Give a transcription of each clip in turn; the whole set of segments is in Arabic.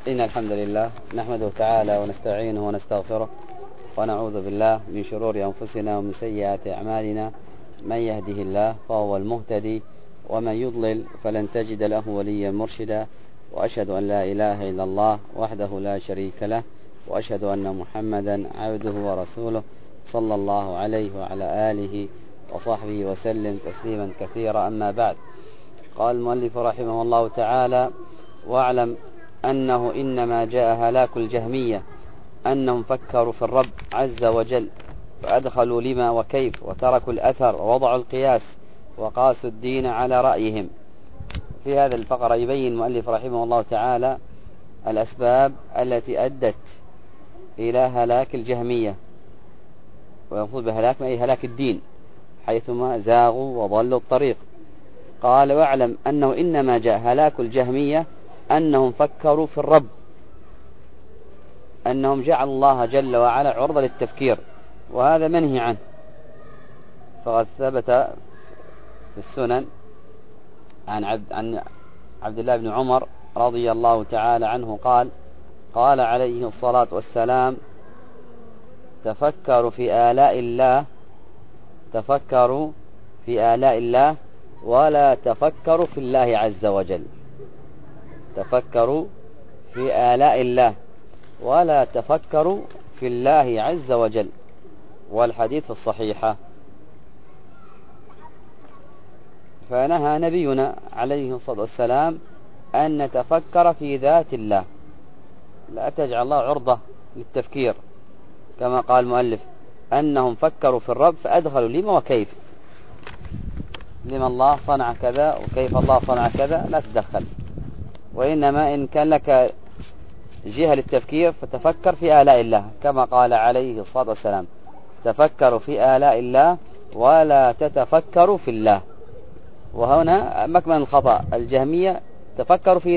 إن الحمد لله نحمده تعالى ونستعينه ونستغفره ونعوذ بالله من شرور أنفسنا ومن سيئات أعمالنا. من يهده الله فهو المهتدي ومن يضلل فلن تجد له وليا مرشدا. وأشهد أن لا إله إلا الله وحده لا شريك له وأشهد أن محمدا عبده ورسوله صلى الله عليه وعلى آله وصحبه وسلم تسليما كثيرا. أما بعد، قال المؤلف رحمه الله تعالى: واعلم أنه إنما جاء هلاك الجهمية أنهم فكروا في الرب عز وجل فأدخلوا لما وكيف وتركوا الأثر ووضعوا القياس وقاسوا الدين على رأيهم. في هذا الفقرة يبين المؤلف رحمه الله تعالى الأسباب التي أدت إلى هلاك الجهمية، ويقصد بهلاك أي هلاك الدين حيثما زاغوا وضلوا الطريق. قال: واعلم أنه إنما جاء هلاك الجهمية أنهم فكروا في الرب، أنهم جعلوا الله جل وعلا عرضة للتفكير، وهذا منهي عنه. فقد ثبت في السنن عن عبد الله بن عمر رضي الله تعالى عنه قال عليه الصلاة والسلام: تفكروا في آلاء الله ولا تفكروا في الله عز وجل. تفكروا في آلاء الله ولا تفكروا في الله عز وجل. والحديث الصحيحة. فنهى نبينا عليه الصلاة والسلام أن نتفكر في ذات الله، لا تجعل الله عرضة للتفكير، كما قال المؤلف: أنهم فكروا في الرب فأدخلوا لما وكيف، لما الله صنع كذا وكيف الله صنع كذا لا تدخل، وإنما إن كان لك جهة للتفكير فتفكر في آلاء الله، كما قال عليه الصلاة والسلام: تفكروا في آلاء الله ولا تتفكروا في الله. وهنا مكمن الخطأ، الجهمية تفكروا في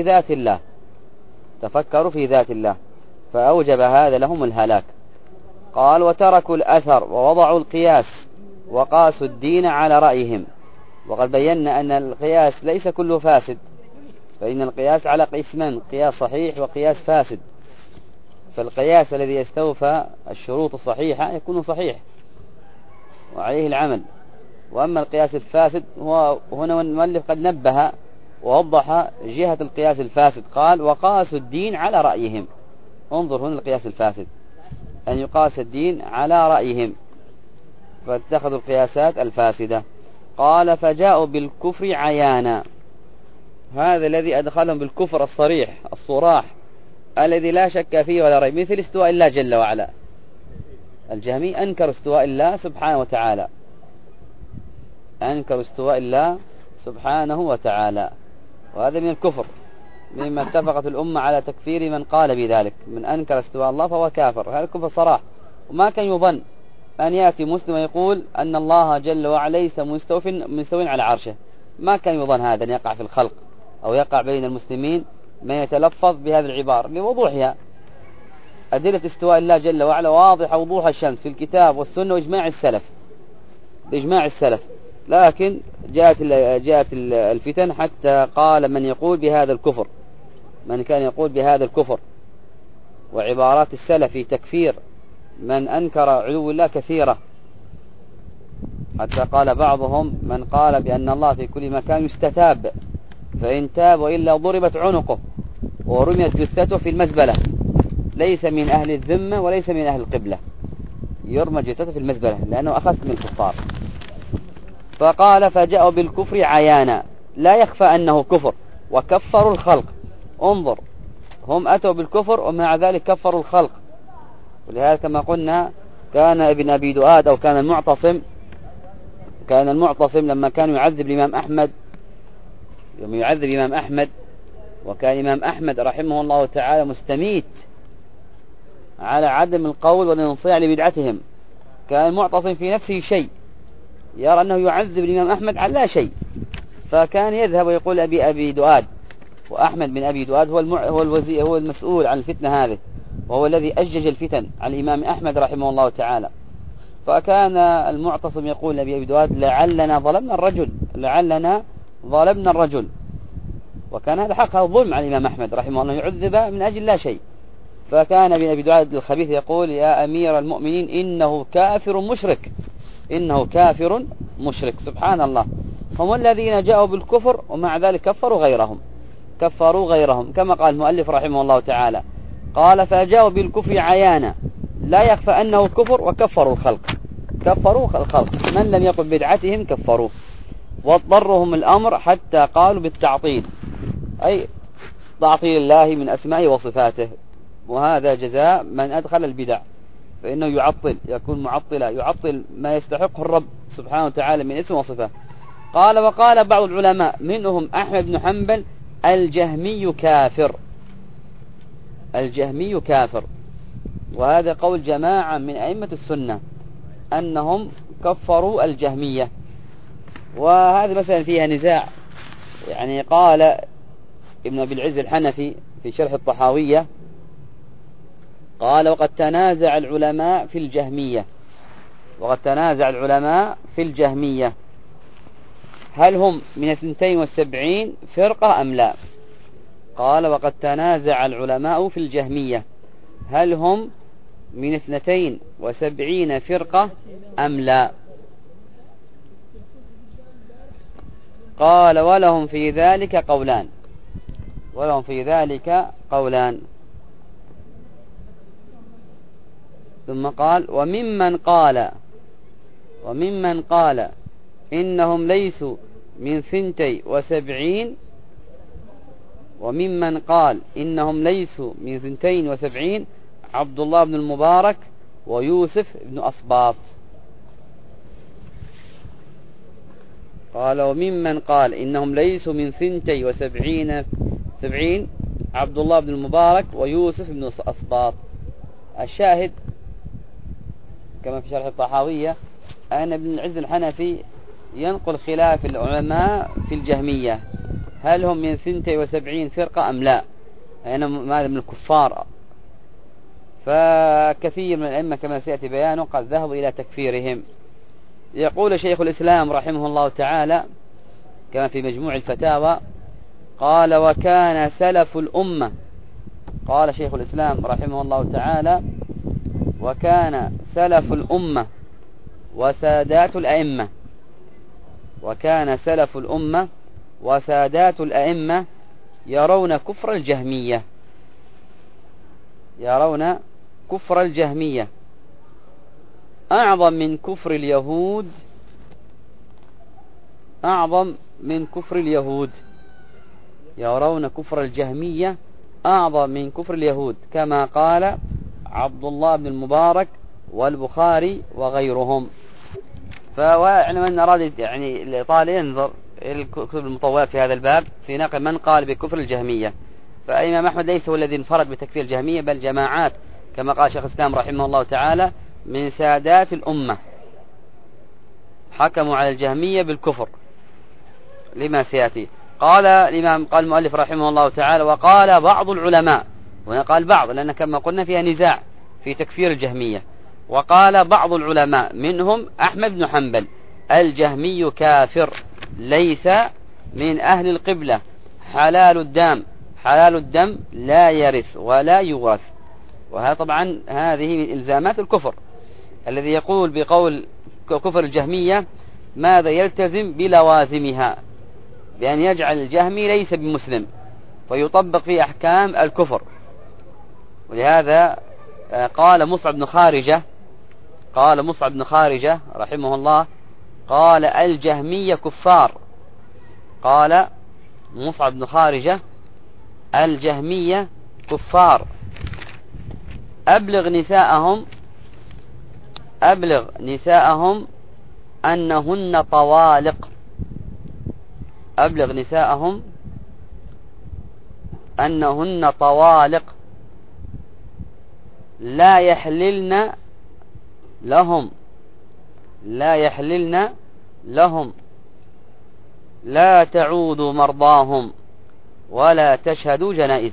ذات الله فأوجب هذا لهم الهلاك. قال: وتركوا الأثر ووضعوا القياس وقاسوا الدين على رأيهم. وقد بينا أن القياس ليس كله فاسد، فإن القياس على قسمين: قياس صحيح وقياس فاسد. فالقياس الذي يستوفى الشروط الصحيحة يكون صحيح وعليه العمل، وأما القياس الفاسد هنا المؤلف قد نبه ووضح جهة القياس الفاسد. قال: وقاسوا الدين على رأيهم. انظر هنا القياس الفاسد، أن يقاس الدين على رأيهم، فاتخذوا القياسات الفاسدة. قال: فجاءوا بالكفر عيانا. هذا الذي أدخلهم بالكفر الصريح الصراح الذي لا شك فيه ولا ريب، مثل استواء الله جل وعلا. الجهمي أنكر استواء الله سبحانه وتعالى، وهذا من الكفر، مما اتفقت الأمة على تكفير من قال بذلك. من أنكر استواء الله فهو كافر، هذا الكفر صراح. وما كان يظن أن يأتي مسلم ويقول أن الله جل وعلا ليس مستوٍ على عرشه. ما كان يظن هذا أن يقع في الخلق أو يقع بين المسلمين من يتلفظ بهذه العبارة لوضوحها. أدلة استواء الله جل وعلا واضحة وضوح الشمس في الكتاب والسنة بإجماع السلف. لكن جاءت الفتن حتى قال من كان يقول بهذا الكفر. وعبارات السلف في تكفير من أنكر علو الله كثيرة، حتى قال بعضهم: من قال بأن الله في كل مكان يستتاب، فإن تاب وإلا ضربت عنقه ورميت جثته في المزبلة، ليس من أهل الذمة وليس من أهل القبلة، يرمى جثته في المزبلة لأنه أخذ من الكفار. فقال: فجاءوا بالكفر عيانا، لا يخفى أنه كفر، وكفروا الخلق. انظر، هم أتوا بالكفر ومع ذلك كفروا الخلق. ولهذا كما قلنا كان ابن أبي دؤاد أو كان المعتصم لما كان يعذب الإمام أحمد، وكان الإمام أحمد رحمه الله تعالى مستميت على عدم القول والانصياع لبدعتهم. كان المعتصم في نفسه شيء، يرى أنه يعذب الإمام أحمد على لا شيء، فكان يذهب ويقول أبي دؤاد. وأحمد بن أبي دؤاد هو المسؤول عن الفتنة هذه، وهو الذي أجج الفتن على الإمام أحمد رحمه الله تعالى. فكان المعتصم يقول لأبي دؤاد: لعلنا ظلمنا الرجل، وكان هذا حق، هذا ظلم على الإمام أحمد رحمه الله يعذب من أجل لا شيء. فكان بن أبي دعاد الخبيث يقول يا أمير المؤمنين إنه كافر مشرك، إنه كافر مشرك. سبحان الله، هم الذين جاءوا بالكفر ومع ذلك كفروا غيرهم كما قال المؤلف رحمه الله تعالى، قال فجاءوا بالكفر عيانا لا يخفى أنه كفر وكفروا الخلق من لم يقل بدعتهم كفروه، واضطرهم الأمر حتى قالوا بالتعطيل، أي تعطيل الله من أسمائه وصفاته، وهذا جزاء من أدخل البدع، فإنه يعطل، يكون معطلا، يعطل ما يستحقه الرب سبحانه وتعالى من اسم وصفه. قال وقال بعض العلماء منهم أحمد بن حنبل الجهمي كافر، وهذا قول جماعة من أئمة السنة أنهم كفروا الجهمية. وهذا مثلا فيها نزاع، يعني قال ابن أبي العز الحنفي في شرح الطحاوية قال وقد تنازع العلماء في الجهمية هل هم من 72 فرقة أم لا؟ قال وقد تنازع العلماء في الجهمية هل هم من 72 فرقة أم لا؟ قال ولهم في ذلك قولان. ثم قال وممن قال إنهم ليسوا من 72 عبد الله بن المبارك ويوسف بن أسباط. قال وممن قال إنهم ليسوا من 72 عبد الله بن المبارك ويوسف بن أسباط. الشاهد كما في شرح الطحاوية أن ابن العز الحنفي ينقل خلاف العلماء في الجهمية هل هم من 72 فرقة أم لا، ماذا من الكفار. فكثير من الأئمة كما سيأتي بيانه قد ذهبوا إلى تكفيرهم. يقول شيخ الإسلام رحمه الله تعالى كما في مجموع الفتاوى قال وكان سلف الأمة، قال شيخ الإسلام رحمه الله تعالى وكان سلف الأمة وسادات الأئمة يرون كفر الجهمية أعظم من كفر اليهود، يرون كفر الجهمية أعظم من كفر اليهود كما قال عبد الله بن المبارك والبخاري وغيرهم. فوعلم أن أراد يعني الإطالة ينظر الكتب المطولات في هذا الباب في نقل من قال بكفر الجهمية. فالإمام أحمد ليس هو الذي انفرد بتكفير الجهمية، بل جماعات كما قال شيخ الإسلام رحمه الله تعالى من سادات الأمة حكموا على الجهمية بالكفر لما سيأتي. قال المؤلف رحمه الله تعالى وقال بعض العلماء، وهنا قال بعض لأن كما قلنا فيها نزاع في تكفير الجهمية، وقال بعض العلماء منهم أحمد بن حنبل الجهمي كافر ليس من أهل القبلة حلال الدم لا يرث ولا يورث. وهذا طبعا هذه من إلزامات الكفر، الذي يقول بقول كفر الجهمية ماذا يلتزم بلوازمها، بأن يجعل الجهمي ليس بمسلم فيطبق فيه أحكام الكفر. ولهذا قال مصعب بن خارجة رحمه الله قال الجهمية كفار، قال مصعب بن خارجة الجهمية كفار أبلغ نساءهم أنهن طوالق لا يحللن لهم لا تعودوا مرضاهم ولا تشهدوا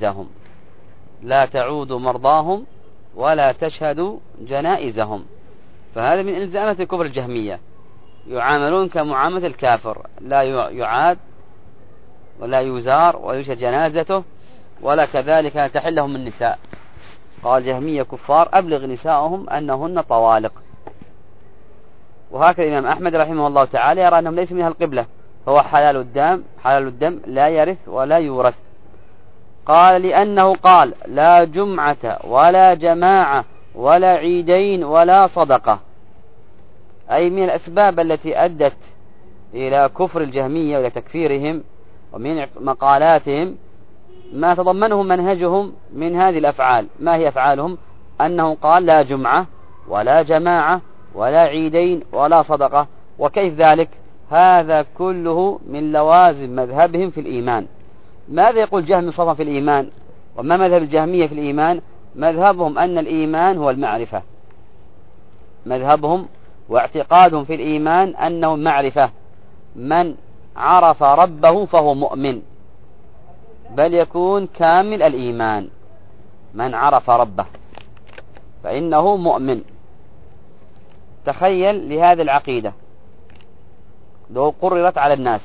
جنائزهم. فهذا من إلزامات الكفر الجهمية، يعاملون كمعاملة الكافر، لا يعاد ولا يزار ويشهد جنازته، ولا كذلك تحلهم النساء. قال جهمية كفار أبلغ نساءهم أنهن طوالق. وهكذا الإمام أحمد رحمه الله تعالى يرى أنهم ليس منها القبلة، فهو حلال الدم لا يرث ولا يورث. قال لأنه قال لا جمعة ولا جماعة ولا عيدين ولا صدقة، أي من الأسباب التي أدت إلى كفر الجهمية وإلى تكفيرهم، ومن مقالاتهم ما تضمنه منهجهم من هذه الأفعال. ما هي أفعالهم؟ أنه قال لا جمعة ولا جماعة ولا عيدين ولا صدقة. وكيف ذلك؟ هذا كله من لوازم مذهبهم في الإيمان. ماذا يقول جهم صفا في الإيمان؟ وما مذهب الجهمية في الإيمان؟ مذهبهم أن الإيمان هو المعرفة. مذهبهم واعتقادهم في الإيمان أنه معرفة. من عرف ربه فهو مؤمن، بل يكون كامل الإيمان. من عرف ربه فإنه مؤمن. تخيل لهذه العقيدة لو قررت على الناس،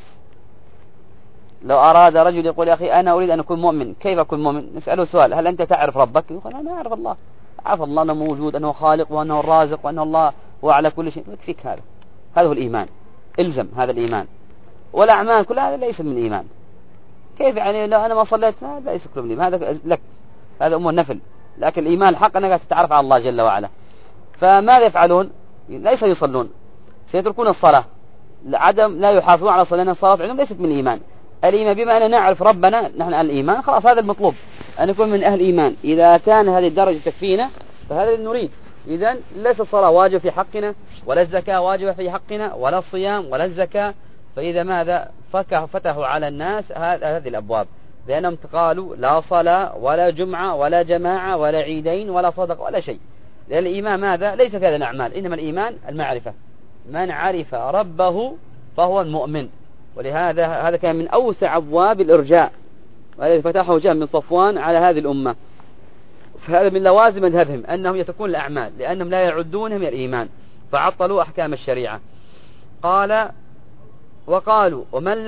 لو أراد رجل يقول يا أخي أنا أريد أن أكون مؤمن، كيف أكون مؤمن؟ نسأله سؤال: هل أنت تعرف ربك؟ يقول أنا أعرف الله، أعرف الله أنه موجود، أنه خالق، وأنه الرازق، وأنه الله هو على كل شيء. يكفيك هذا، هذا هو الإيمان. إلزم هذا الإيمان. والأعمال كلها هذا ليس من الإيمان. كيف يعني لو أنا ما صليت؟ هذا ليس كله من الإيمان، هذا لك، هذا أمور نفل. لكن الإيمان الحق أنك تتعرف على الله جل وعلا. فماذا يفعلون؟ ليس يصلون، سيتركون الصلاة، لا يحافظون على صلاة. الصلاة عندهم ليست من الإيمان. الإيمان بما أننا نعرف ربنا، نحن على الإيمان، خلاص هذا المطلوب، أن نكون من أهل الإيمان. إذا كان هذه الدرجة تكفينا فهذا اللي نريد. إذن ليس الصلاة واجب في حقنا، ولا الزكاة واجبة في حقنا، ولا الصيام ولا الزكاة. فإذا ماذا فتحوا على الناس هذه الأبواب، بأنهم قالوا لا صلاة ولا جمعة ولا جماعة ولا عيدين ولا صدق ولا شيء. لأن الإيمان ماذا؟ ليس في هذا الأعمال، إنما الإيمان المعرفة. من عرف ربه فهو المؤمن. ولهذا هذا كان من أوسع أبواب الإرجاء، والذي فتحه جهم من صفوان على هذه الأمة. فهذا من لوازم مذهبهم أنهم يتركون الأعمال، لأنهم لا يعدونها من الإيمان، فعطلوا أحكام الشريعة. قال وقالوا ومن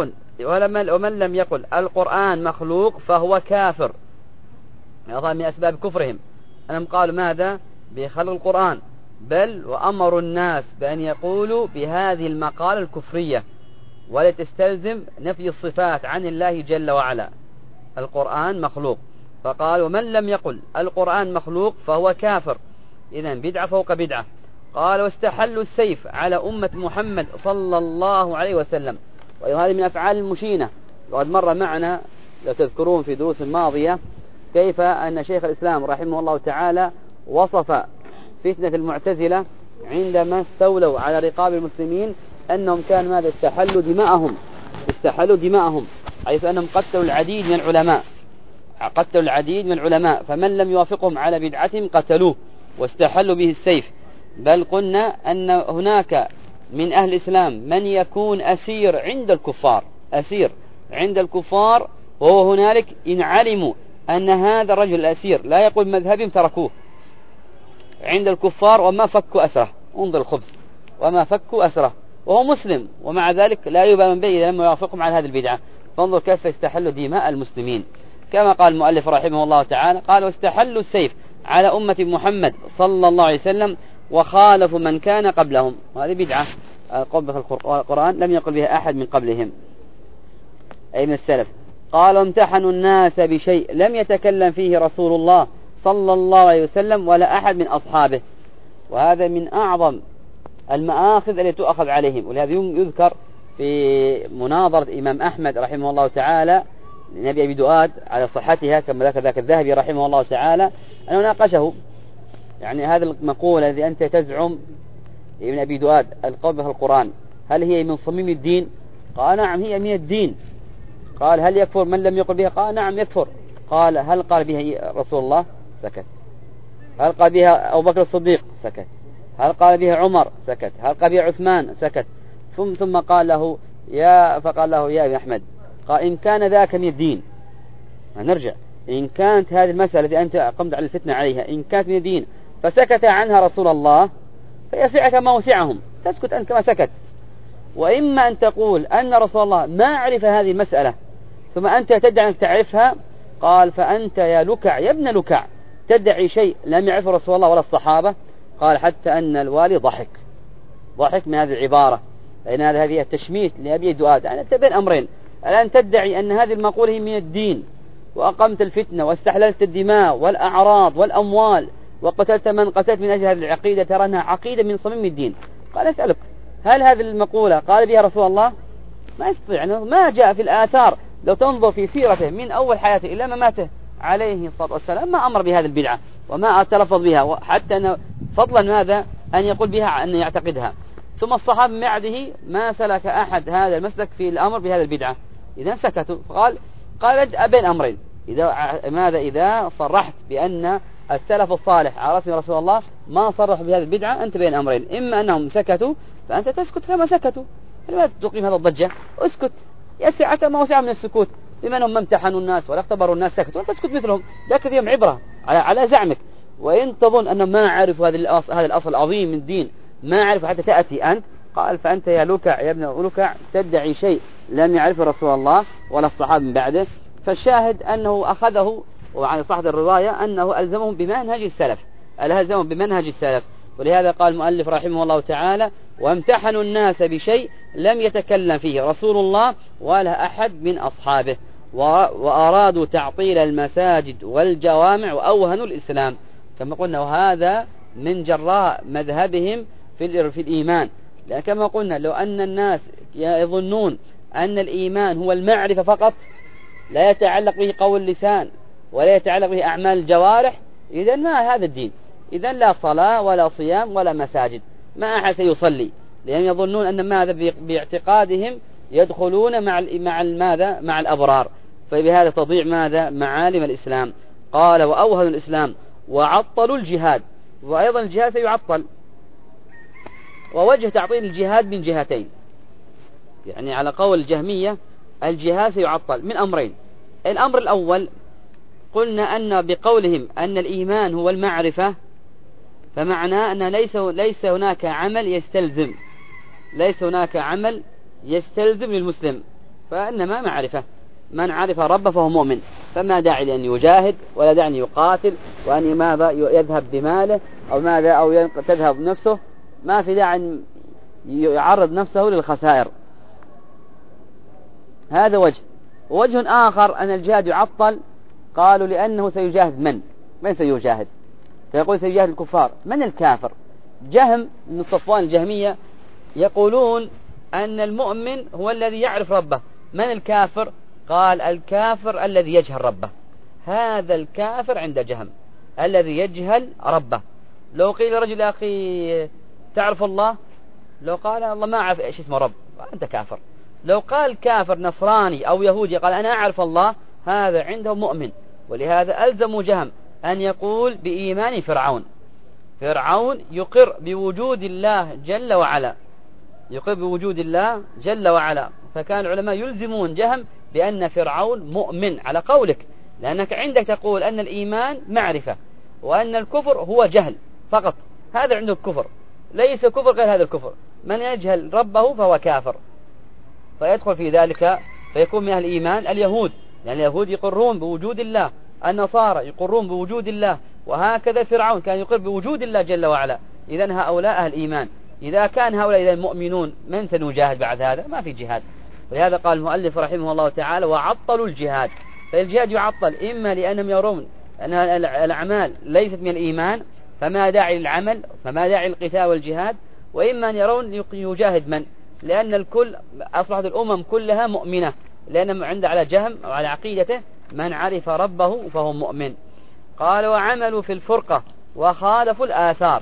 لم يقل القرآن مخلوق فهو كافر. هذا من أسباب كفرهم أنهم قالوا ماذا؟ بخلق القرآن، بل وأمروا الناس بأن يقولوا بهذه المقالة الكفرية، ولا تستلزم نفي الصفات عن الله جل وعلا. القرآن مخلوق، فقال ومن لم يقل القرآن مخلوق فهو كافر. إذن بدعة فوق بدعة. قال واستحلوا السيف على أمة محمد صلى الله عليه وسلم. وهذه من أفعال المشينة. وقد مر معنا لو تذكرون في دروس ماضية كيف أن شيخ الإسلام رحمه الله تعالى وصف فتنة المعتزلة عندما استولوا على رقاب المسلمين أنهم كانوا ماذا؟ استحلوا دماءهم، حيث أنهم قتلوا العديد من العلماء، فمن لم يوافقهم على بدعتهم قتلوه واستحلوا به السيف. بل قلنا أن هناك من أهل الإسلام من يكون أسير عند الكفار، وهو هنالك إن علموا أن هذا الرجل الأسير لا يقول مذهبهم تركوه عند الكفار وما فكوا أسره. انظر الخبث، وما فكوا أسره وهو مسلم، ومع ذلك لا يبالي به إذا لم يوافقهم على هذه البدعة. فانظر كيف يستحلوا دماء المسلمين. كما قال المؤلف رحمه الله تعالى قال واستحلوا السيف على أمة محمد صلى الله عليه وسلم وخالفوا من كان قبلهم. وهذه بدعة قبل القرآن لم يقل بها أحد من قبلهم أي من السلف. قال امتحنوا الناس بشيء لم يتكلم فيه رسول الله صلى الله عليه وسلم ولا أحد من أصحابه. وهذا من أعظم المآخذ التي تؤخذ عليهم. ولهذا يذكر في مناظرة إمام أحمد رحمه الله تعالى لنبي أبي دؤاد على صحتها، كما ذاك الذهبي رحمه الله تعالى أنه ناقشه، يعني هذا المقولة الذي أنت تزعم ابن أبي دؤاد القول بها القرآن هل هي من صميم الدين؟ قال نعم هي من الدين. قال هل يكفر من لم يقل بها؟ قال نعم يكفر. قال هل قال بها رسول الله؟ سكت. هل قال بها أبو بكر الصديق؟ سكت. هل قال بها عمر؟ سكت. هل قال بها عثمان؟ سكت. ثم قال له فقال له يا ابن أحمد، قال إن كان ذاك من الدين، نرجع، إن كانت هذه المسألة التي أنت قمت على الفتنة عليها إن كانت من الدين فسكت عنها رسول الله فيسعك ما وسعهم، تسكت أنت كما سكت. وإما أن تقول أن رسول الله ما عرف هذه المسألة ثم أنت تدعي أنك تعرفها. قال فأنت يا لكع يا ابن لكع تدعي شيء لم يعرفه رسول الله ولا الصحابة. قال حتى أن الوالي ضحك من هذه العبارة، لأن هذه التشميت لأبي دؤاد. يعني أنت بين أمرين، الآن تدعي أن هذه المقولة هي من الدين، وأقمت الفتنة واستحللت الدماء والأعراض والأموال وقتلت من قتلت من أجل هذه العقيدة، ترى أنها عقيدة من صميم الدين. قال أسألك، هل هذه المقولة قال بها رسول الله؟ ما يستطيع، يعني ما جاء في الآثار. لو تنظر في سيرته من أول حياته إلى مماته عليه الصلاة والسلام ما أمر بهذه البدعة وما تلفظ بها، حتى أن فضلا ماذا أن يقول بها أن يعتقدها. ثم الصحابة من بعده ما سلك أحد هذا المسلك في الأمر بهذه البدعة، إذا سكتوا. قال بين أمرين، إذا صرحت بأن السلف الصالح على رسم رسول الله ما صرحوا بهذه البدعة، أنت بين أمرين، إما أنهم سكتوا فأنت تسكت كما سكتوا، لماذا تقيم هذا الضجة؟ اسكت، يسعك ما وسع من السكوت، بما أنهم ما امتحنوا الناس ولا اختبروا الناس سكتوا، وأنت تسكت مثلهم، ذاك فيهم عبرة على زعمك. وإن تظن أنهم ما عرفوا هذا الأصل العظيم من الدين، ما عرفوا حتى تأتي أنت. قال فأنت يا لكع يا ابن لكع تدعي شيء لم يعرفه رسول الله ولا الصحابة من بعده. فالشاهد أنه أخذه، وعن صحة الرواية أنه ألزمهم بمنهج السلف. ولهذا قال المؤلف رحمه الله تعالى: وامتحنوا الناس بشيء لم يتكلم فيه رسول الله ولا أحد من أصحابه، وأرادوا تعطيل المساجد والجوامع وأوهنوا الإسلام. كما قلنا، وهذا من جراء مذهبهم في الإيمان. لأن كما قلنا لو أن الناس يظنون أن الإيمان هو المعرفة فقط، لا يتعلق به قول اللسان ولا يتعلق به أعمال الجوارح، إذن ما هذا الدين، إذن لا صلاة ولا صيام ولا مساجد، ما أحد سيصلي، لأن يظنون أن ماذا باعتقادهم يدخلون مع الأبرار، فبهذا تضيع ماذا معالم الإسلام. قال وأوهنوا الإسلام وعطلوا الجهاد، وأيضا الجهاد سيعطل. ووجه تعطيل الجهاد من جهتين، يعني على قول الجهمية الجهاد سيعطل من أمرين. الأمر الأول قلنا أن بقولهم أن الإيمان هو المعرفة، فمعناه أن ليس هناك عمل يستلزم للمسلم، فإنما معرفة. من عرف ربه فهو مؤمن، فما داعي لأن يجاهد ولا داعي أن يقاتل وأن ماذا يذهب بماله أو تذهب نفسه، ما في داعي أن يعرض نفسه للخسائر. هذا وجه آخر أن الجهاد يعطل، قالوا لأنه سيجاهد من سيجاهد؟ فيقول سيجاهد الكفار. من الكافر؟ جهم من صفوان الجهمية يقولون أن المؤمن هو الذي يعرف ربه. من الكافر؟ قال الكافر الذي يجهل ربه، هذا الكافر عند جهم الذي يجهل ربه. لو قيل رجل أخي تعرف الله، لو قال الله ما أعرف إيش اسمه رب، أنت كافر. لو قال كافر نصراني أو يهودي قال أنا أعرف الله، هذا عنده مؤمن. ولهذا ألزموا جهم أن يقول بإيمان فرعون يقر بوجود الله جل وعلا، فكان العلماء يلزمون جهم بأن فرعون مؤمن على قولك، لأنك عندك تقول أن الإيمان معرفة وأن الكفر هو جهل فقط. هذا عنده الكفر، ليس كفر غير هذا الكفر. من يجهل ربه فهو كافر، فيدخل في ذلك فيكون من أهل الإيمان اليهود، يعني اليهود يقرون بوجود الله، النصارى يقرون بوجود الله، وهكذا فرعون كان يقر بوجود الله جل وعلا. إذن هؤلاء أهل الإيمان. إذا كان هؤلاء إذا المؤمنون، من سنجاهد بعد هذا؟ ما في جهاد. ولهذا قال المؤلف رحمه الله تعالى وعطلوا الجهاد. فالجهاد يعطل إما لأنهم يرون أن الأعمال ليست من الإيمان فما داعي للعمل، فما داعي للقتال والجهاد، وإما أن يرون يجاهد لأن الكل أصبحت الأمم كلها مؤمنة، لأنهم عند على جهم أو على عقيدته من عرف ربه فهو مؤمن. قال وعملوا في الفرقة وخالفوا الآثار.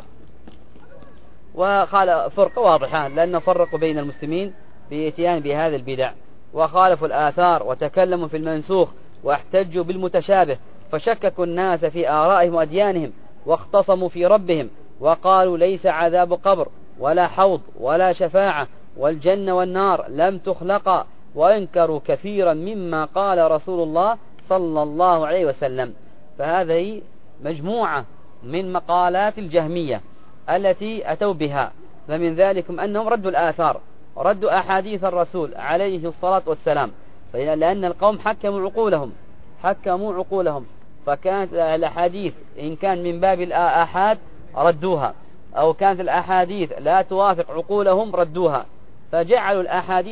فرقة واضحة، لأنه فرقوا بين المسلمين بإتيان بهذا البدع. وخالفوا الآثار وتكلموا في المنسوخ واحتجوا بالمتشابه، فشككوا الناس في آرائهم وأديانهم، واختصموا في ربهم وقالوا ليس عذاب قبر ولا حوض ولا شفاعة والجنة والنار لم تخلقا، وانكروا كثيرا مما قال رسول الله صلى الله عليه وسلم. فهذه مجموعة من مقالات الجهمية التي أتوا بها، فمن ذلكم أنهم ردوا الآثار، ردوا أحاديث الرسول عليه الصلاة والسلام، لأن القوم حكموا عقولهم، فكانت الأحاديث إن كان من باب الآحاد ردوها، أو كانت الأحاديث لا توافق عقولهم ردوها، فجعلوا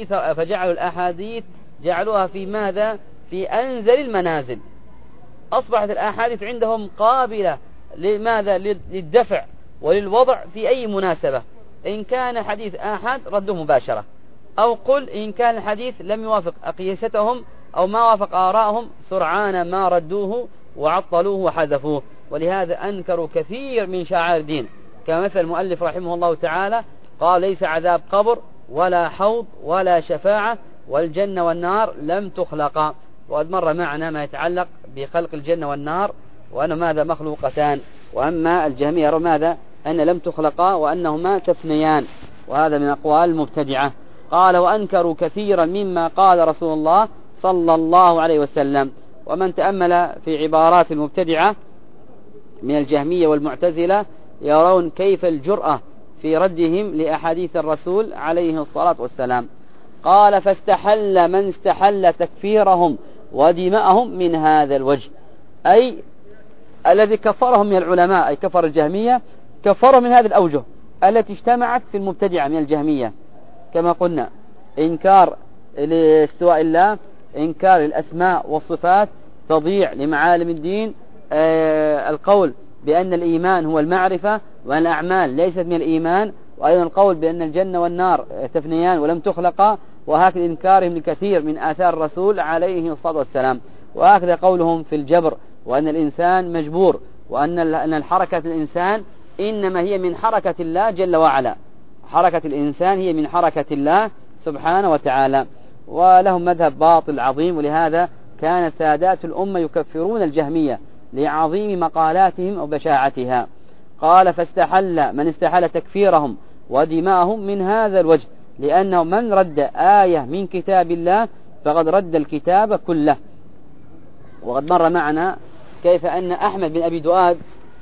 الأحاديث جعلوها في ماذا؟ في أنزل المنازل. أصبحت الأحاديث عندهم قابلة لماذا؟ للدفع وللوضع في أي مناسبة. إن كان حديث آحاد ردوه مباشرة، أو قل إن كان الحديث لم يوافق أقيستهم أو ما وافق آراءهم سرعان ما ردوه وعطلوه وحذفوه. ولهذا أنكروا كثير من شعائر الدين، كمثل المؤلف رحمه الله تعالى قال: ليس عذاب قبر ولا حوض ولا شفاعة والجنة والنار لم تخلقا. وقد مر معنا ما يتعلق بخلق الجنة والنار، وأن ماذا؟ مخلوقتان. وأما الجهمية يرون ماذا؟ أن لم تخلقا وأنهما تفنيان، وهذا من أقوال المبتدعة. قال: وأنكروا كثيرا مما قال رسول الله صلى الله عليه وسلم. ومن تأمل في عبارات المبتدعة من الجهمية والمعتزلة يرون كيف الجرأة في ردهم لأحاديث الرسول عليه الصلاة والسلام. قال: فاستحل من استحل تكفيرهم ودماءهم من هذا الوجه، أي الذي كفرهم من العلماء، أي كفر الجهمية، كفرهم من هذه الأوجه التي اجتمعت في المبتدعة من الجهمية، كما قلنا: إنكار لاستواء الله، إنكار الأسماء والصفات، تضييع لمعالم الدين، القول بأن الإيمان هو المعرفة وأن الأعمال ليست من الإيمان، وأيضا القول بأن الجنة والنار تفنيان ولم تخلقا، وهكذا إنكارهم لكثير من آثار الرسول عليه الصلاة والسلام. وهكذا قولهم في الجبر، وأن الإنسان مجبور، وأن الحركة الإنسان إنما هي من حركة الله جل وعلا، حركة الإنسان هي من حركة الله سبحانه وتعالى. ولهم مذهب باطل عظيم، ولهذا كان سادات الأمة يكفرون الجهمية لعظيم مقالاتهم وبشاعتها. قال: فاستحل من استحل تكفيرهم ودماءهم من هذا الوجه، لأنه من رد آية من كتاب الله فقد رد الكتاب كله. وقد مر معنا كيف أن أحمد بن أبي دؤاد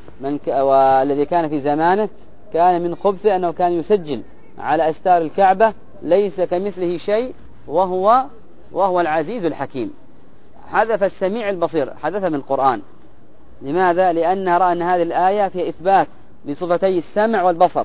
والذي كان في زمانه كان من خبثه أنه كان يسجل على أستار الكعبة: ليس كمثله شيء وهو العزيز الحكيم. حذف السميع البصير، حذف من القرآن. لماذا؟ لأنه رأى أن هذه الآية فيها إثبات لصفتي السمع والبصر،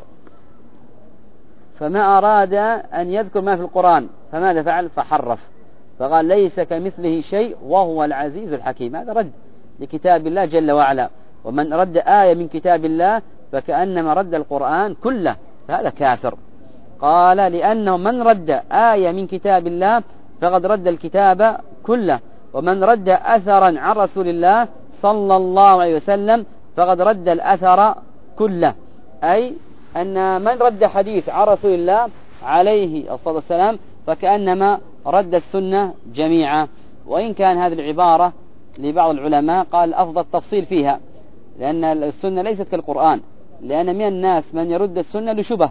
فما أراد أن يذكر ما في القرآن، فماذا فعل؟ فحرف، فقال: ليس كمثله شيء وهو العزيز الحكيم. هذا رد لكتاب الله جل وعلا، ومن رد آية من كتاب الله فكأنما رد القرآن كله، فهذا كافر. قال: لأنه من رد آية من كتاب الله فقد رد الكتاب كله، ومن رد أثرا عن رسول الله صلى الله عليه وسلم فقد رد الأثر كله، أي أن من رد حديث عن رسول الله عليه الصلاة والسلام فكأنما رد السنة جميعا. وإن كان هذه العبارة لبعض العلماء قال أفضل التفصيل فيها، لأن السنة ليست كالقرآن، لأن من الناس من يرد السنة لشبه،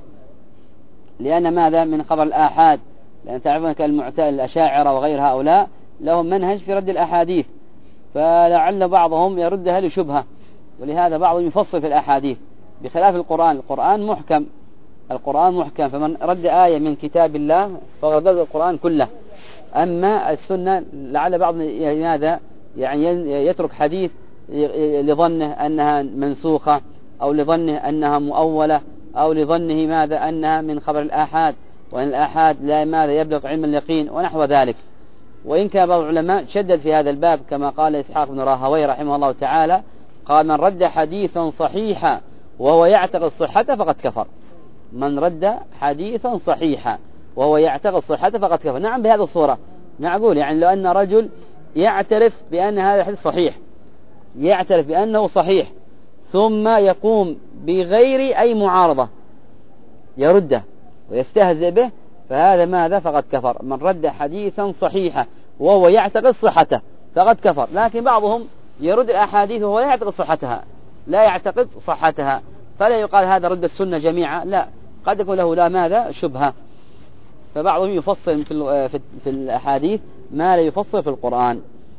لأن ماذا؟ من خبر الآحاد، لأن تعرفون الأشاعرة وغير هؤلاء لهم منهج في رد الأحاديث، فلعل بعضهم يردها لشبهة، ولهذا بعضهم يفصل في الأحاديث، بخلاف القرآن. القرآن محكم، فمن رد آية من كتاب الله فقد رد القرآن كله. أما السنة لعل بعض هذا يعني يترك حديث لظنه أنها منسوخة، أو لظنه أنها مؤولة، أو لظنه ماذا؟ أنها من خبر الآحاد، وأن الآحاد لا ماذا يبلغ علم اليقين ونحو ذلك. وإن كان بعض العلماء شدد في هذا الباب، كما قال إسحاق بن راهويه رحمه الله تعالى، قال: من رد حديثا صحيحا وهو يعتقد صحته فقد كفر. من رد حديثا صحيحا وهو يعتقد صحته فقد كفر. نعم، بهذه الصورة معقول، يعني لو أن رجل يعترف بأن هذا الحديث صحيح، يعترف بأنه صحيح، ثم يقوم بغير أي معارضة يرده ويستهزئ به، فهذا ماذا؟ فقد كفر. من رد حديثا صحيحا وهو يعتقد صحته فقد كفر. لكن بعضهم يرد الأحاديث وهو لا يعتقد صحتها، فلا يقال هذا رد السنة جميعا، لا، قد يكون له لا ماذا؟ شبهة. فبعضهم يفصل في الأحاديث ما لا يفصل في القرآن.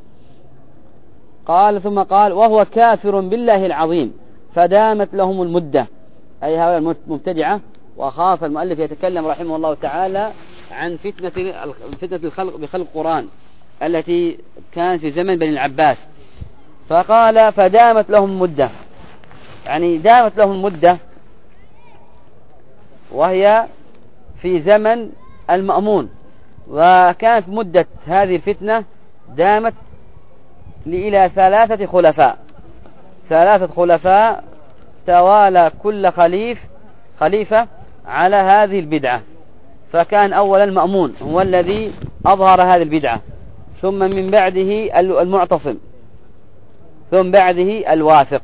قال: ثم قال: وهو كافر بالله العظيم فدامت لهم المدة، أي هؤلاء المبتدعة. وخاف المؤلف يتكلم رحمه الله تعالى عن فتنة الخلق بخلق القرآن، التي كانت في زمن بني العباس. فقال فدامت لهم مدة، يعني دامت لهم مدة، وهي في زمن المأمون. وكانت مدة هذه الفتنة دامت إلى 3 خلفاء، 3 خلفاء توالى كل خليفة على هذه البدعة. فكان أولا المأمون هو الذي أظهر هذه البدعة، ثم من بعده المعتصم، ثم بعده الواثق.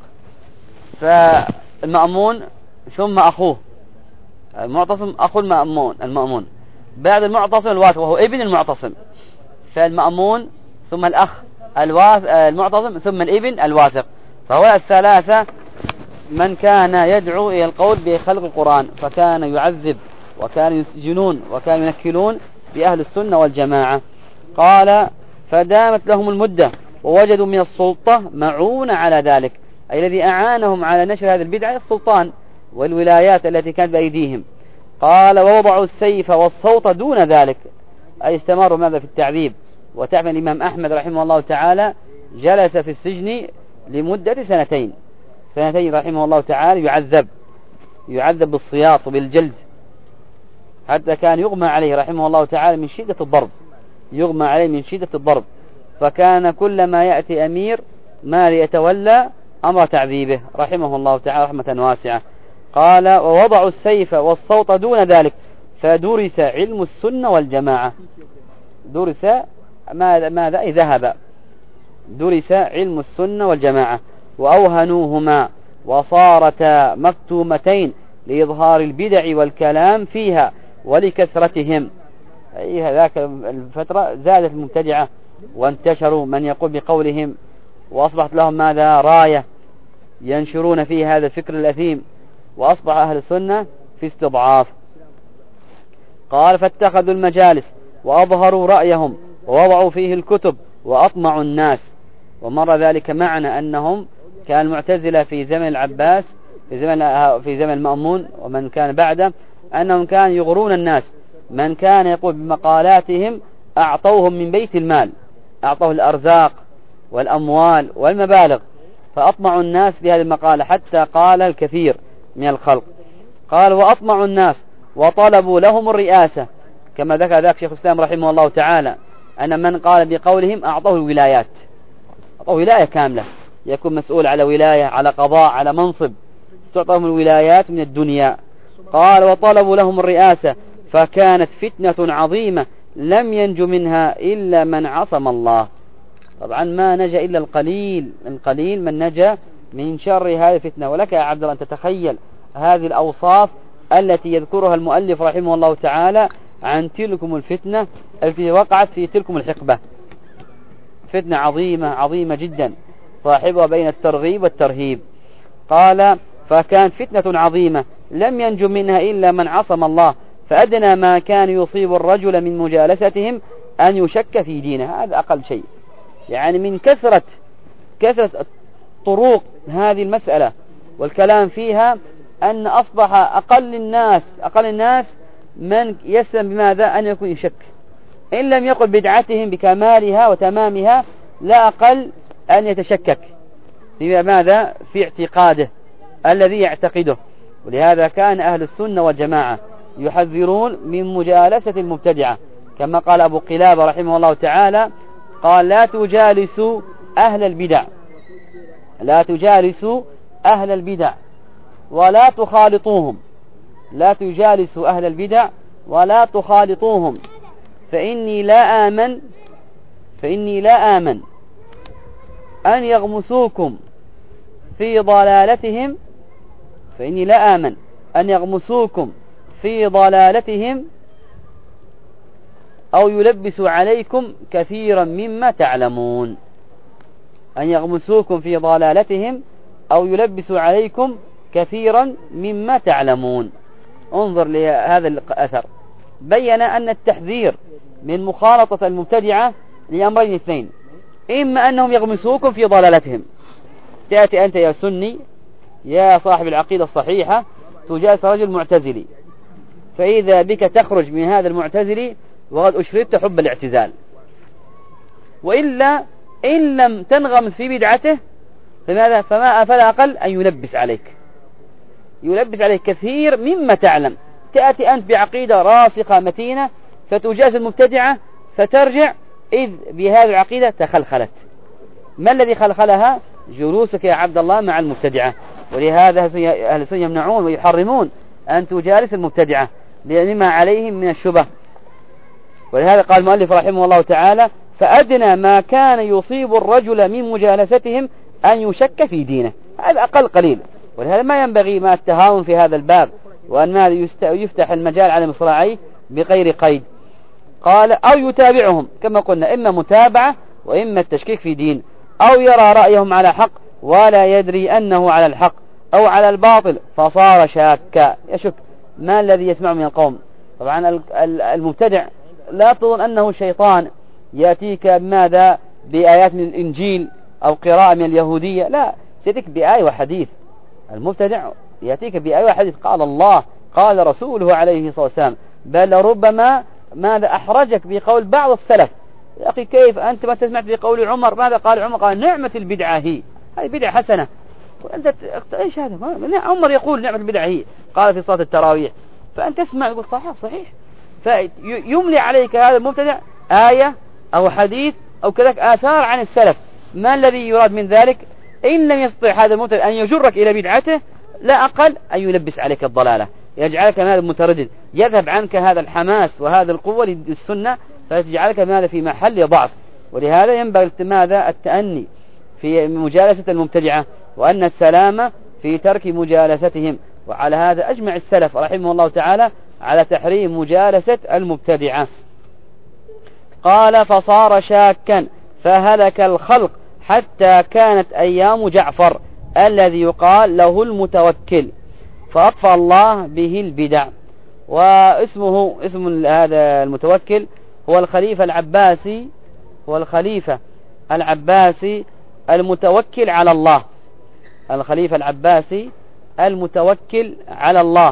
فالمأمون ثم أخوه المعتصم، أخو المأمون، بعد المعتصم الواثق وهو ابن المعتصم. فالمأمون ثم الأخ المعتصم ثم الابن الواثق. فهو الثلاثة من كان يدعو إلى القول بخلق القرآن، فكان يعذب وكان يسجنون وكان ينكلون بأهل السنة والجماعة. قال فدامت لهم المدة ووجدوا من السلطة معون على ذلك، أي الذي أعانهم على نشر هذه البدعة السلطان والولايات التي كانت بأيديهم. قال ووضعوا السيف والصوت دون ذلك، أي استمروا ماذا في التعذيب. وتعرف الإمام أحمد رحمه الله تعالى جلس في السجن لمدة 2 رحمه الله تعالى يعذب بالسياط وبالجلد، حتى كان يغمى عليه رحمه الله تعالى من شدة الضرب، فكان كلما يأتي أمير ما ليتولى أمر تعذيبه رحمه الله تعالى رحمة واسعة. قال ووضعوا السيف والصوت دون ذلك فدرس علم السنة والجماعة. درس ماذا ذهب، درس علم السنة والجماعة، وأوهنوهما وصارتا مكتومتين لإظهار البدع والكلام فيها ولكثرتهم. أي ذاك الفترة زادت المبتدعة وانتشروا من يقول بقولهم، وأصبحت لهم ماذا راية ينشرون فيه هذا الفكر الأثيم، وأصبح أهل السنة في استضعاف. قال فاتخذوا المجالس وأظهروا رأيهم ووضعوا فيه الكتب وأطمعوا الناس. ومر ذلك معنا أنهم كان المعتزلة في زمن العباس، في زمن المأمون ومن كان بعده، أنهم كانوا يغرون الناس. من كان يقول بمقالاتهم أعطوهم من بيت المال، أعطوه الأرزاق والأموال والمبالغ، فأطمعوا الناس بهذه المقالة حتى قال الكثير من الخلق. قال وأطمعوا الناس وطلبوا لهم الرئاسة، كما ذكر ذاك شيخ الإسلام رحمه الله تعالى أن من قال بقولهم أعطوه الولايات، أعطوه ولاية كاملة، يكون مسؤول على ولاية، على قضاء، على منصب، تعطيهم الولايات من الدنيا. قال وطلبوا لهم الرئاسة فكانت فتنة عظيمة لم ينج منها إلا من عصم الله. طبعا ما نجا إلا القليل من نجا من شر هذه الفتنة. ولك يا عبد الله أن تتخيل هذه الأوصاف التي يذكرها المؤلف رحمه الله تعالى عن تلكم الفتنة التي وقعت في تلكم الحقبة. فتنة عظيمة جدا، صاحبها بين الترغيب والترهيب. قال فكانت فتنة عظيمة لم ينج منها إلا من عصم الله، فأدنى ما كان يصيب الرجل من مجالستهم أن يشك في دينه. هذا أقل شيء، يعني من كثرة طرق هذه المسألة والكلام فيها أن أصبح أقل الناس من يسلم بماذا أن يكون يشك، إن لم يقل بدعتهم بكمالها وتمامها، لا أقل أن يتشكك في ماذا في اعتقاده الذي يعتقده. ولهذا كان أهل السنة والجماعة يحذرون من مجالسة المبتدعة، كما قال أبو قلابة رحمه الله تعالى قال لا تجالسوا أهل البدع ولا تخالطوهم، لا تجالسوا أهل البدع ولا تخالطوهم، فإني لا آمن أن يغمسوكم في ضلالتهم أو يلبسوا عليكم كثيرا مما تعلمون. أن يغمسوكم في ضلالتهم أو يلبسوا عليكم كثيرا مما تعلمون. انظر لهذا الأثر، بين أن التحذير من مخالطة المبتدعة لأمرين اثنين: إما أنهم يغمسوكم في ضلالتهم، تأتي أنت يا سني يا صاحب العقيدة الصحيحة تجالس رجل معتزلي، فإذا بك تخرج من هذا المعتزلي وقد أشربت حب الاعتزال، وإلا إن لم تنغمس في بدعته فماذا؟ فلا أقل أن يلبس عليك كثير مما تعلم. تأتي أنت بعقيدة راسخة متينة فتجاز المبتدعة فترجع إذ بهذه العقيدة تخلخلت. ما الذي خلخلها؟ جلوسك يا عبد الله مع المبتدعة. ولهذا أهل السنة يمنعون ويحرمون أن تجالس المبتدعة لما عليهم من الشبه. ولهذا قال المؤلف رحمه الله تعالى: فأدنى ما كان يصيب الرجل من مجالستهم أن يشك في دينه. هذا أقل قليل. ولهذا ما ينبغي ما التهاون في هذا الباب، وأن ما يفتح المجال على مصراعيه بغير قيد. قال: أو يتابعهم كما قلنا، إما متابعة وإما التشكيك في دين، أو يرى رأيهم على حق ولا يدري أنه على الحق أو على الباطل فصار شاكا، يشك ما الذي يسمع من القوم. طبعا المبتدع لا تظن أنه شيطان يأتيك بماذا؟ بآيات من الإنجيل أو قراءة من اليهودية، لا، يأتيك بآية وحديث. المبتدع يأتيك بآية وحديث قال الله قال رسوله عليه الصلاة والسلام، بل ربما ماذا أحرجك بقول بعض السلف. يا أخي كيف أنت ما تسمعت بقول عمر؟ ماذا قال عمر؟ قال: نعمة البدعة هي، هذه بدعة حسنة. وأنت إيش هذا؟ عمر يقول نعمة البدعة هي، قال في صلاة التراويح، فأنت تسمع يقول صحيح. فيملي عليك هذا المبتدع آية أو حديث أو كذلك آثار عن السلف. ما الذي يراد من ذلك؟ إن لم يستطع هذا المبتدع أن يجرك إلى بدعته، لا أقل أن يلبس عليك الضلالة، يجعلك هذا متردد، يذهب عنك هذا الحماس وهذا القوة للسنة، فتجعلك ماذا؟ في محل ضعف. ولهذا ينبغي ماذا؟ التأني في مجالسة المبتدعة، وأن السلامة في ترك مجالستهم. وعلى هذا أجمع السلف رحمه الله تعالى على تحريم مجالسة المبتدعة. قال: فصار شاكا فهلك الخلق حتى كانت أيام جعفر الذي يقال له المتوكل، فأطفأ الله به البدع. واسمه اسم هذا المتوكل هو الخليفة العباسي المتوكل على الله. الخليفة العباسي المتوكل على الله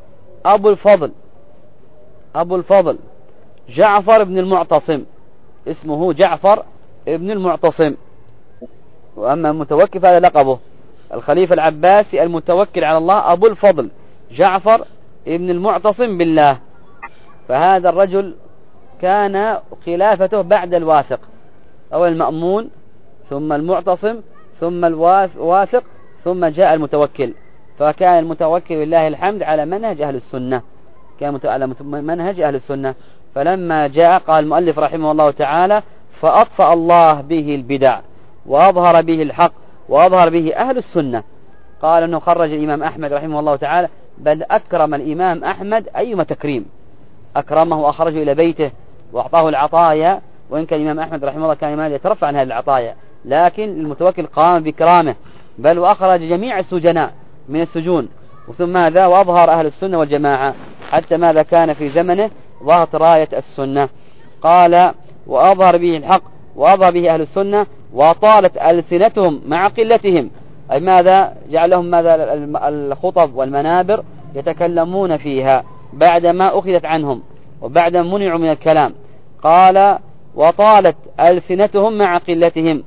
أبو الفضل جعفر بن المعتصم، اسمه جعفر بن المعتصم. وأما المتوكل فهذا لقبه، الخليفة العباسي المتوكل على الله أبو الفضل جعفر بن المعتصم بالله. فهذا الرجل كان خلافته بعد الواثق، أو المأمون ثم المعتصم ثم الواثق ثم جاء المتوكل. فكان المتوكل لله الحمد على منهج أهل السنة، كان على منهج أهل السنة. فلما جاء قال المؤلف رحمه الله تعالى: فأطفأ الله به البدع وأظهر به الحق وأظهر به أهل السنة. قال أنه خرج الإمام أحمد رحمه الله تعالى، بل أكرم الإمام أحمد أيما تكريم، أكرمه وأخرجه إلى بيته وأعطاه العطايا. وإن كان الإمام أحمد رحمه الله كان يترفع عن هذه العطايا، لكن المتوكل قام بكرامه، بل وأخرج جميع السجناء من السجون. ثم ماذا؟ وأظهر أهل السنة والجماعة، حتى ماذا كان في زمنه ظهرت راية السنة. قال: وأظهر به الحق وأظهر به أهل السنة وطالت ألسنتهم مع قلتهم، أي ماذا؟ جعلهم ماذا؟ الخطب والمنابر يتكلمون فيها بعدما أخذت عنهم وبعد منعوا من الكلام. قال: وطالت ألسنتهم مع قلتهم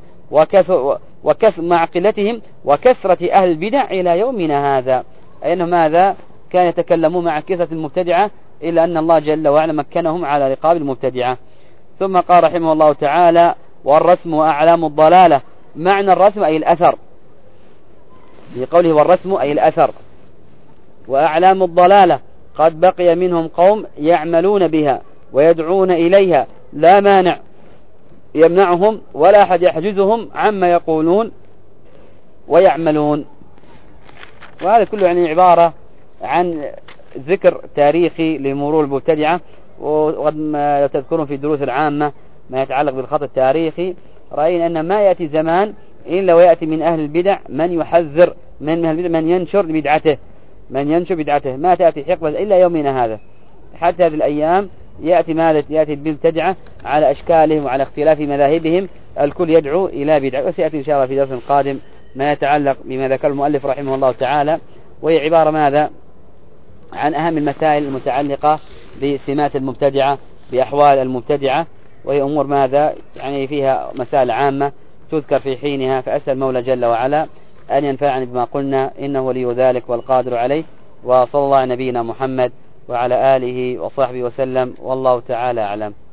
مع قلتهم وكثرة أهل البدع إلى يومنا هذا، أي أنه ماذا؟ كان يتكلمون مع كثرة المبتدعة، إلا أن الله جل وعلا مكنهم على رقاب المبتدعة. ثم قال رحمه الله تعالى: والرسم وأعلام الضلالة. معنى الرسم أي الأثر، في قوله والرسم أي الأثر. وأعلام الضلالة قد بقي منهم قوم يعملون بها ويدعون إليها، لا مانع يمنعهم ولا أحد يحجزهم عما يقولون ويعملون. وهذا كله يعني عبارة عن ذكر تاريخي لمرور المبتدعة. وقد ما تذكرون في الدروس العامة ما يتعلق بالخط التاريخي، رأينا أن ما يأتي زمان إلا ويأتي من أهل البدع من يحذر من أهل البدع، من ينشر بدعته، ما تأتي حقبة إلا يومنا هذا. حتى هذه الأيام يأتي ماذا؟ يأتي المبتدعة على أشكالهم وعلى اختلاف مذاهبهم، الكل يدعو إلى بدعة. وسيأتي إن شاء الله في درس قادم ما يتعلق بما ذكر المؤلف رحمه الله تعالى، وهي عبارة ماذا؟ عن أهم المسائل المتعلقة بسمات المبتدعة، بأحوال المبتدعة، وهي أمور ماذا يعني فيها مسائل عامة تذكر في حينها. فأسأل مولى جل وعلا أن ينفعني بما قلنا، إنه ولي ذلك والقادر عليه. وصلى الله على نبينا محمد وعلى آله وصحبه وسلم، والله تعالى أعلم.